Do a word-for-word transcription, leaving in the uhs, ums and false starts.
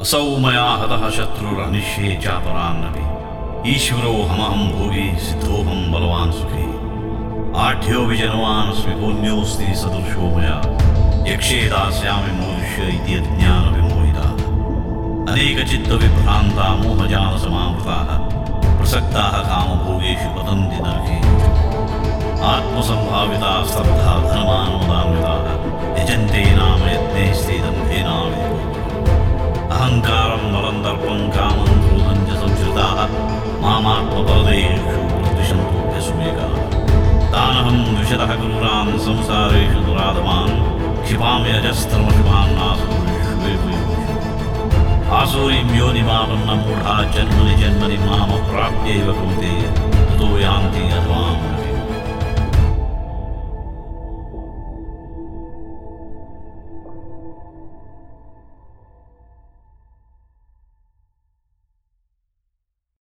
असौ मया हतः शत्रुरनिश्ये चापरान्नपि ईश्वरो हमहं भोगी सिद्धोऽहं बलवान् सुखी आढ्यो विजनवानस्मि पुण्योऽस्ति सदृशो मया यक्षे दास्यामि मोदिष्य इति यज्ञानविमोहिताः अनेकचित्तविभ्रान्ता मोहजालसमावृताः प्रसक्ताः कामभोगेषु पतन्ति नरके आत्मसम्भाविताः स्तब्धा धनमानोदान्विताः यजन्ते नाम यज्ञैस्ते दम्भेनाविधिपूर्वकम् अहङ्कारं बलं दर्पं कामं क्रोधं च संश्रिताः मामात्मपरदेषु प्रतिशन्तोऽभ्यसुमेकाः तानहं द्विषतः क्रूरान् संसारेषु दुराधमान् क्षिपामि अजस्त्रमशुभान्नासुरेषु आसूरीं योनिमापन्नमूढा जन्मनि जन्मनि मामप्राप्यैव कौन्तेय ततो यान्ति अधमाम्